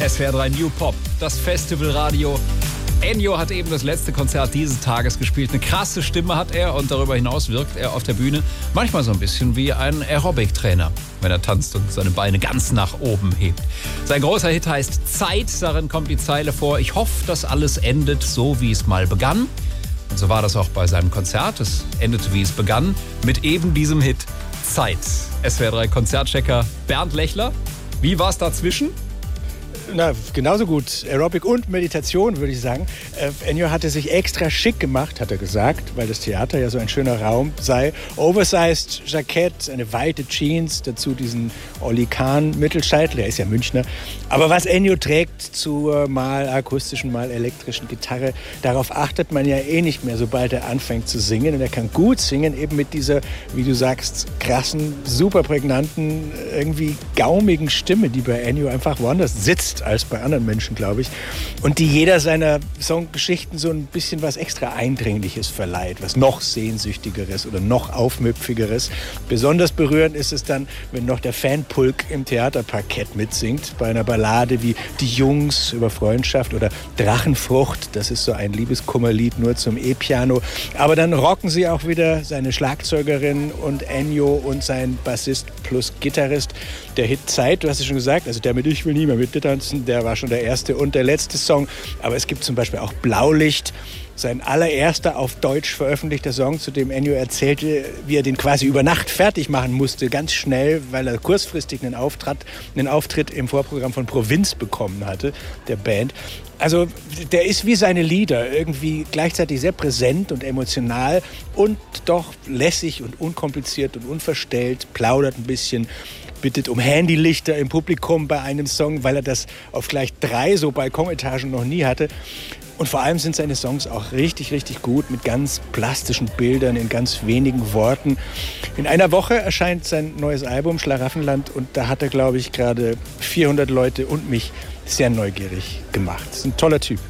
SWR 3 New Pop, das Festivalradio. Ennio hat eben das letzte Konzert dieses Tages gespielt. Eine krasse Stimme hat er und darüber hinaus wirkt er auf der Bühne manchmal so ein bisschen wie ein Aerobic-Trainer, wenn er tanzt und seine Beine ganz nach oben hebt. Sein großer Hit heißt Zeit, darin kommt die Zeile vor: Ich hoffe, dass alles endet so, wie es mal begann. Und so war das auch bei seinem Konzert. Es endete, wie es begann, mit eben diesem Hit Zeit. SWR 3 Konzertchecker Bernd Lechler. Wie war es dazwischen? Na, genauso gut. Aerobic und Meditation, würde ich sagen. Ennio hatte sich extra schick gemacht, hat er gesagt, weil das Theater ja so ein schöner Raum sei. Oversized Jackett, eine weite Jeans, dazu diesen Olli Kahn Mittelscheitel, der ist ja Münchner. Aber was Ennio trägt zur mal akustischen, mal elektrischen Gitarre, darauf achtet man ja eh nicht mehr, sobald er anfängt zu singen. Und er kann gut singen, eben mit dieser, wie du sagst, krassen, super prägnanten, irgendwie gaumigen Stimme, die bei Ennio einfach woanders sitzt als bei anderen Menschen, glaube ich. Und die jeder seiner Songgeschichten so ein bisschen was extra Eindringliches verleiht, was noch Sehnsüchtigeres oder noch Aufmüpfigeres. Besonders berührend ist es dann, wenn noch der Fanpulk im Theaterparkett mitsingt, bei einer Ballade wie Die Jungs über Freundschaft oder Drachenfrucht. Das ist so ein Liebeskummerlied nur zum E-Piano. Aber dann rocken sie auch wieder, seine Schlagzeugerin und Ennio und sein Bassist plus Gitarrist. Der Hit Zeit, du hast es schon gesagt, also der mit Ich will nie mehr mit dir tanzen, der war schon der erste und der letzte Song. Aber es gibt zum Beispiel auch Blaulicht, sein allererster auf Deutsch veröffentlichter Song, zu dem Ennio erzählte, wie er den quasi über Nacht fertig machen musste, ganz schnell, weil er kurzfristig einen Auftritt im Vorprogramm von Provinz bekommen hatte, der Band. Also der ist wie seine Lieder, irgendwie gleichzeitig sehr präsent und emotional und doch lässig und unkompliziert und unverstellt, plaudert ein bisschen, bittet um Handylichter im Publikum bei einem Song, weil er das auf gleich 3 so Balkonetagen noch nie hatte. Und vor allem sind seine Songs auch richtig, richtig gut, mit ganz plastischen Bildern in ganz wenigen Worten. In einer Woche erscheint sein neues Album Schlaraffenland und da hat er, glaube ich, gerade 400 Leute und mich sehr neugierig gemacht. Das ist ein toller Typ.